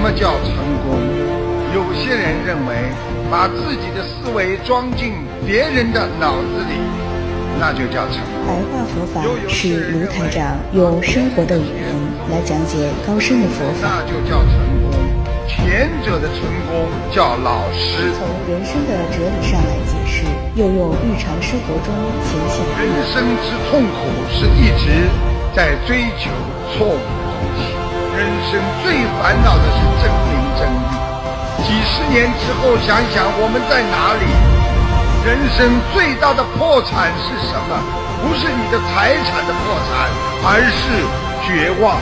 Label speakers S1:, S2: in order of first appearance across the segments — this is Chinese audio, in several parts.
S1: 么叫成功？有些人认为把自己的思维装进别人的脑子里，那就叫成功。
S2: 白话佛法是卢台长用生活的语言来讲解高深的佛法，
S1: 那就叫成功。前者的成功叫老师。
S2: 从人生的哲理上来解释，又用日常生活中浅显。
S1: 人生之痛苦是一直在追求错误的东西，人生最烦恼的是争名争利。几十年之后想想我们在哪里？人生最大的破产是什么？不是你的财产的破产，而是绝望。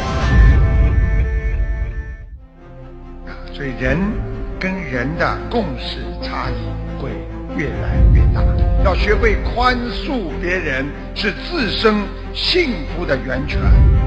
S1: 所以人跟人的共识差异会越来越大，要学会宽恕别人，是自身幸福的源泉。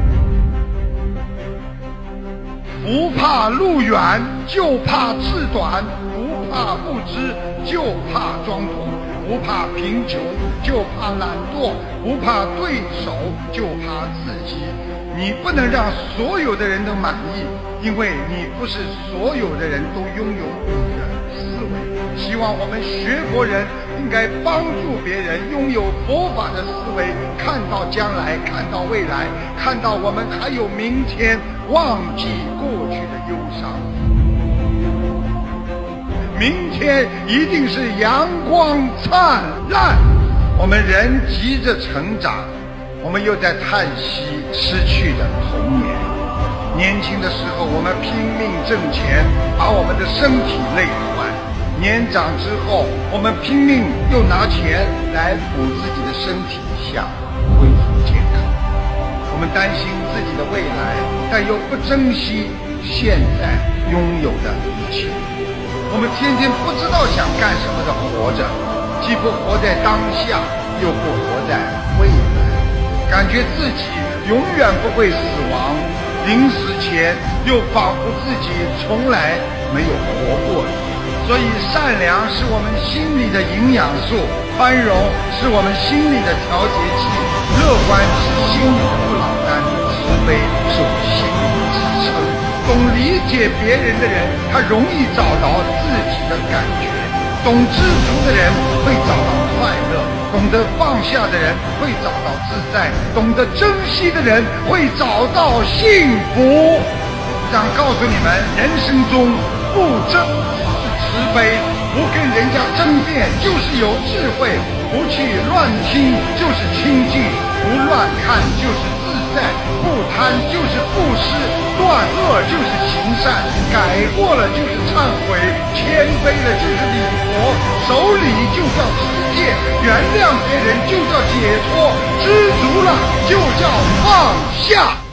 S1: 不怕路远，就怕志短；不怕不知，就怕装懂；不怕贫穷，就怕懒惰；不怕对手，就怕自己。你不能让所有的人都满意，因为你不是所有的人都拥有你的思维。希望我们学佛人应该帮助别人拥有佛法的思维，看到将来，看到未来，看到我们还有明天，忘记过去的忧伤。明天一定是阳光灿烂。我们人急着成长，我们又在叹息失去的童年。年轻的时候我们拼命挣钱，把我们的身体累坏；年长之后我们拼命又拿钱来补自己的身体，想恢复健康。我们担心自己的未来，但又不珍惜现在拥有的一切。我们天天不知道想干什么的活着，既不活在当下，又不活在未来，感觉自己永远不会死亡，临死前又仿佛自己从来没有活过。所以善良是我们心里的营养素，宽容是我们心里的调节剂，乐观是心里的不老丹，慈悲是我心里的支撑。懂理解别人的人，他容易找到自己的感觉；懂知足的人会找到快乐，懂得放下的人会找到自在，懂得珍惜的人会找到幸福。想告诉你们，人生中不争是慈悲，不跟人家争辩就是有智慧，不去乱听就是清净，不乱看就是自在，不贪就是布施，断恶就是行善，改过了就是忏悔，谦卑了就是礼佛，守礼就叫持戒，原谅别人就叫解脱，知足了就叫放下。